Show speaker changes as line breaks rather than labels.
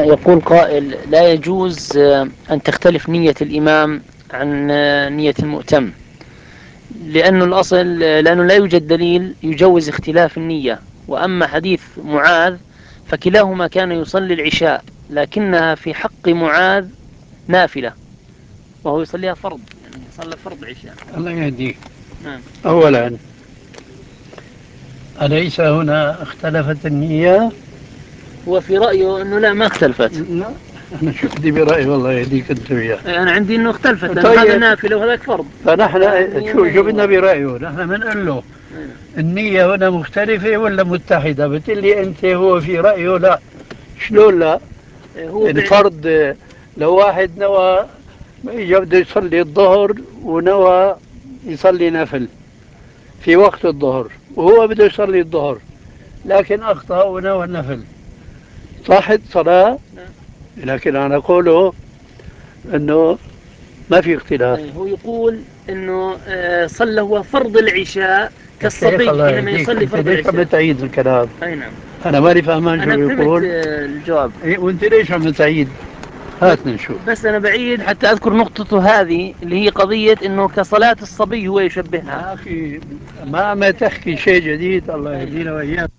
يقول قائل: لا يجوز أن تختلف نية الإمام عن نية المؤتم، لأنه لا يوجد دليل يجوز اختلاف النية. وأما حديث معاذ فكلاهما كان يصلي العشاء، لكنها في حق معاذ نافلة وهو يصليها فرض، يعني صلى فرض عشاء.
الله يهديك.
نعم.
أولا، أليس هنا اختلفت النية؟
هو في رأيه أنه لا، ما اختلفت.
لا، أنا شو بدي برأيي، والله يهديك أنت وياه.
أنا عندي أنه اختلفت، لأن هذا
طيب،
نافلة وهذاك فرض.
فنحن
النية ما
شو
هي
بدنا
واحدة.
برأيه؟ نحن بنقول له
نعم.
النية هنا مختلفة ولا متحدة؟ بتقلي أنت هو في رأيه لا. شلون لا؟
هو
الفرض، لو واحد نوى إجا بده يصلي الظهر ونوى يصلي نفل في وقت الظهر، وهو بده يصلي الظهر لكن أخطأ ونوى النفل، صحت صلاة.
نعم.
لكن أنا أقوله أنه ما في اختلاف.
هو يقول انه صلى هو فرض العشاء
يا شيخ
كالصبي
الله
حينما
يهديك،
يصلي
أنت
فرض
ليش عم
العشاء.
تعيد الكلام؟
اي نعم.
أنا ماني فهمان شو
انا فهمت
بيقول.
الجواب.
إيه، وأنت ليش عم تعيد؟
بس
هات نشوف.
بس انا بعيد حتى اذكر نقطته هذه اللي هي قضية انه كصلاة الصبي هو يشبهها.
ما في، ما عم تحكي شيء جديد، الله
اي نعم.
يهدينا وإياك.